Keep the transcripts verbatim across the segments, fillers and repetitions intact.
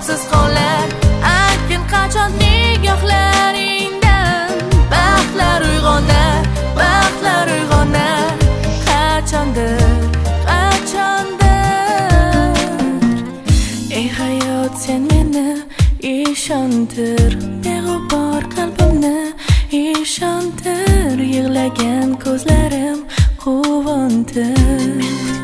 javobsiz hollar aytgin qachon nigohlaringdan baxtlar uyg'onar baxtlar uyg'onar qachondir qachondir ey hayot sen meni ishontir beg'ubor qalbimni ishontir yig'lagan ko'zlarim quvontir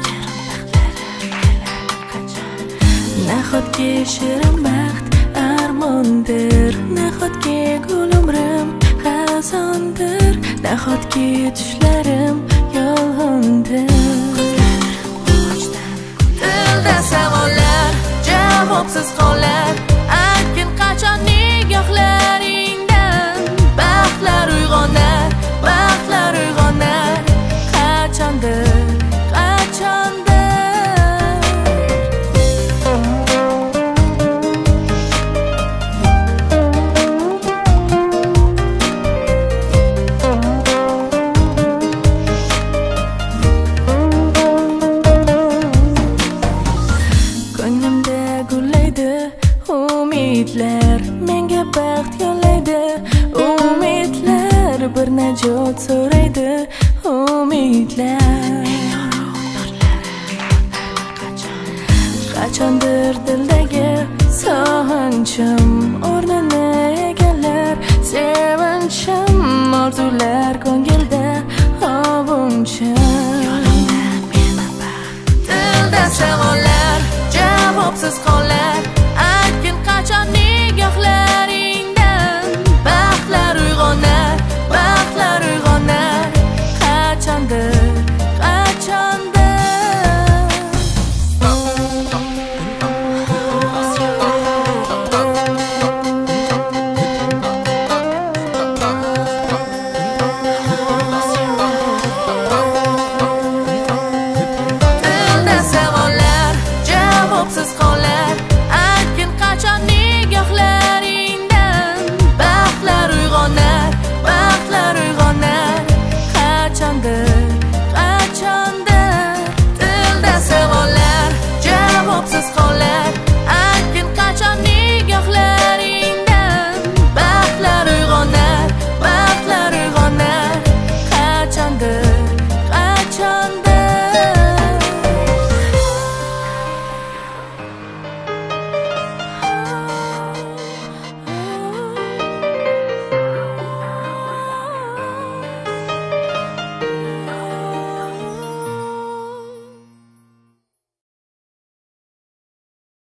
nahotki shirin baxt armondir nahotki gul umrim xazondir nahotki tushlarim yolg'ondir dilda savollar javobsiz hollar aytgin qachon nigohlaringdan baxtlar uyg'onar baxtlar uyg'onar qachondir umidlar menga baxt yo'llaydi umidlar bir najot so'raydi umidlar qachondir dildagi sog'inchim